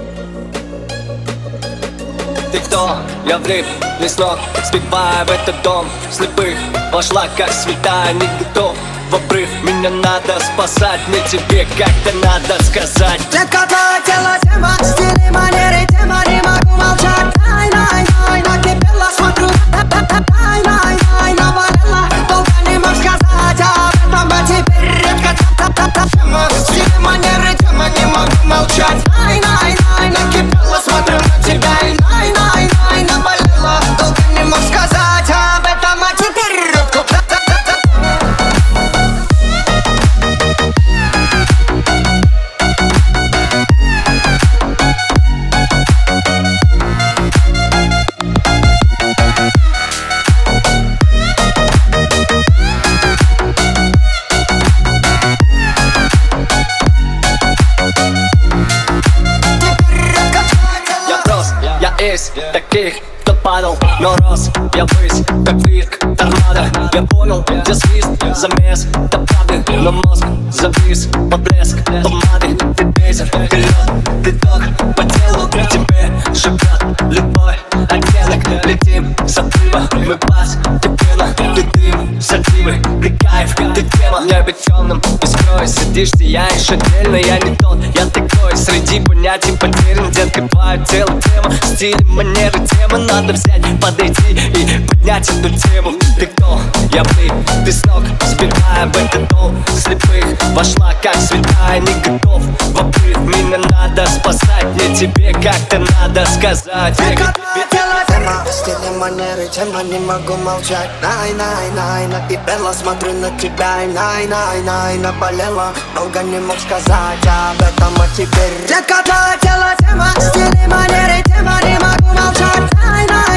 Ты кто? Я влип, весь ног, сбивая в этот дом слепых. Вошла как святая, не готов в обрыв. Меня надо спасать, мне тебе как-то надо сказать. Детка, твое тело тема, стиль и манеры тема. Не могу молчать, ай-най-най, накипело, смотрю, ай-най-най, навалила. Долго не мог сказать об этом, а теперь редко тема, стиль и манеры тема. Не могу молчать, ай-най-най, накипело, смотрю на тебя. Най-най-най, навалила. Долго не мог сказать об этом, а теперь редко. Есть таких, кто падал, но рос. Я ввысь, как виск, торнадо. Я понял, где свист, замес, это правды. Но мозг завис, под блеск помады. Ты бейзер, ты лед, ты ток по телу. Тебе живет любой оттенок. Летим с отрыва, мы постепенно. Ты дым, сативы, ты кайф, ты тема. В небе темным, искрой сидишь, сияешь отдельно. Я не тот, я такой, среди понятий потерян. Детка, твое тело тема, стиль, манеры, темы. Надо взять, подойти и поднять эту тему. Ты кто? Я влип, ты с ног, сбивая в этот дом слепых. Вошла как святая, не готов в обрыв. Меня надо спасать, мне тебе как-то надо сказать. Тема, стиль и манеры тема. Не могу молчать, най-най-най, накипело, смотрю на тебя. Най-най-най, наболело, долго не мог сказать об этом, а теперь детка, твое тело тема, стиль и манеры тема. Не могу молчать, най-най.